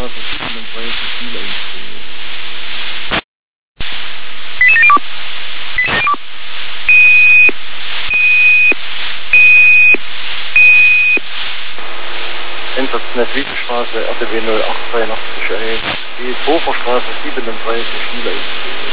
Hoferstraße 37, Ziel 1. Entersnett Wiesenstraße, RTW 0883 1. Die Hoferstraße 37, Ziel 1.